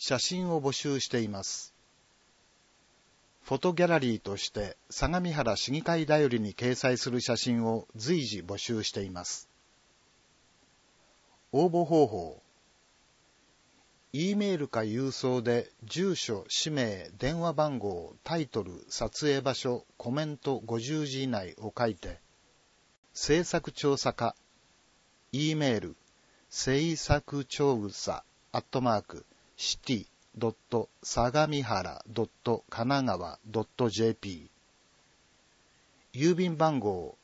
写真を募集しています。フォトギャラリーとして相模原市議会だよりに掲載する写真を随時募集しています。応募方法。E メールか郵送で住所、氏名、電話番号、タイトル、撮影場所、コメント50字以内を書いて、制作調査課、E メール、制作調査city.相模原.kanagawa.jp 郵便番号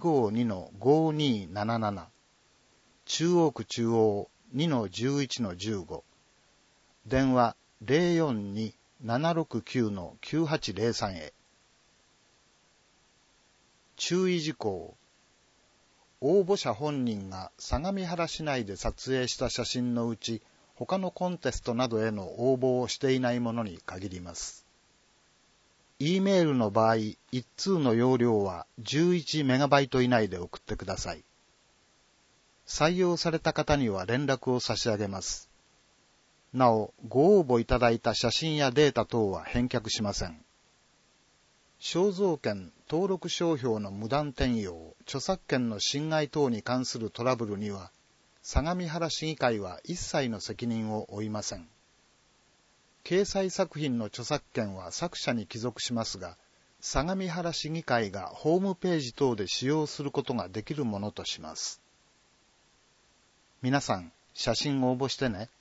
252-5277 中央区中央 2-11-15 電話 042-769-9803 へ。注意事項。応募者本人が相模原市内で撮影した写真のうち、他のコンテストなどへの応募をしていないものに限ります。E メールの場合、1通の容量は11メガバイト以内で送ってください。採用された方には連絡を差し上げます。なお、ご応募いただいた写真やデータ等は返却しません。肖像権、登録商標の無断転用、著作権の侵害等に関するトラブルには、相模原市議会は一切の責任を負いません。掲載作品の著作権は作者に帰属しますが、相模原市議会がホームページ等で使用することができるものとします。皆さん、写真応募してね。